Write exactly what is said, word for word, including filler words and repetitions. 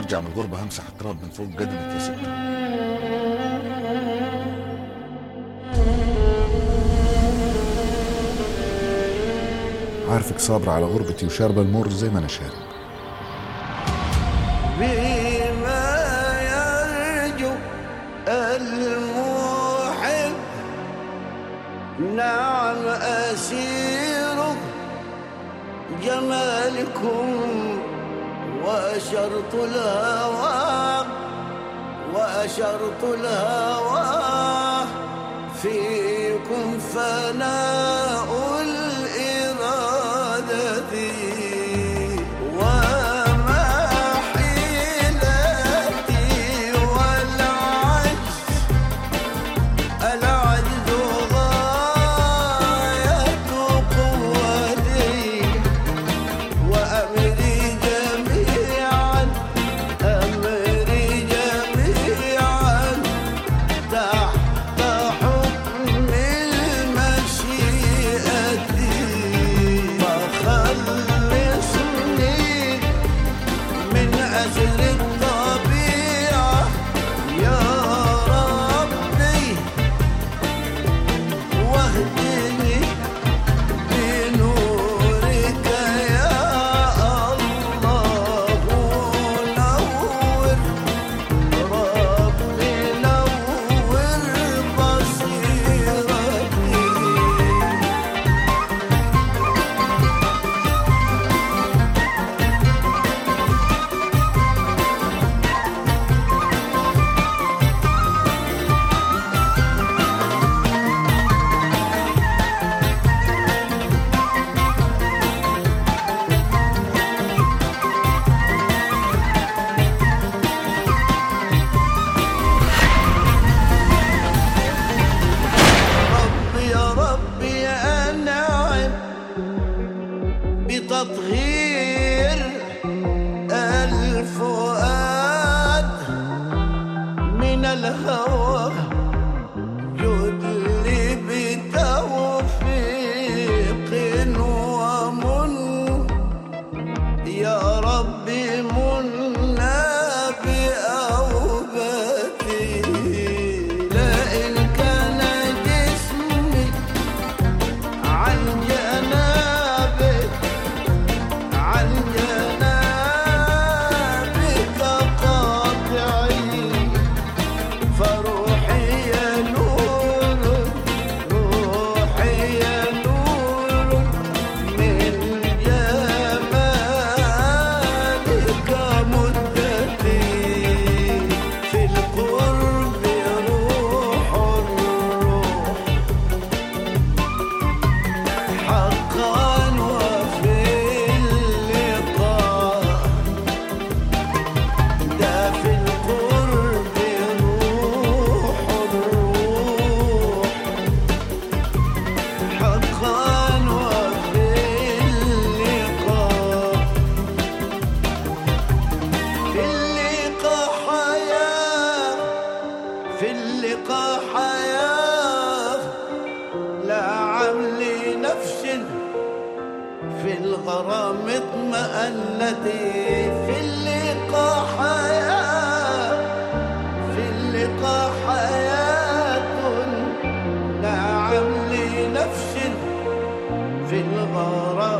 برجع من الغربة همسح التراب من فوق قدمك يا ست. عارفك صابرة على غربتي وشاربة المر زي ما أنا شارب. بما يرجو المحب نعم أسير جمالكم وأشرت الهوى وأشرت الهوى فيكم فناء الإرادة وما حيلتي والعجز العجز غاية قوتي وأمري جميعا أمري جميعا تحت حكم المشيئة فخلصني من أجل الطبيعة يا ربي واهدني بنورك يا الله نور ربي نور بصيرتي. ربي يا ربي أنعم بتطهير الفؤاد من الهوى جد لي بتوفيق ومن يا ربي منا بأوبتي لئن كان جسمي عن جنابك عن جنابك قاطعي فروحي يا نور روحي يا نور من جمالك مدتي في القرب روح الروح حقا وفي اللقاء ده في القرب روح الروح حقا وفي اللقاء في اللقاء حياة في اللقاء حياة لا عملي نفس في الغرام اطمأنتي في اللقاء حياة في اللقاء حياة نعم لنفس في الغرام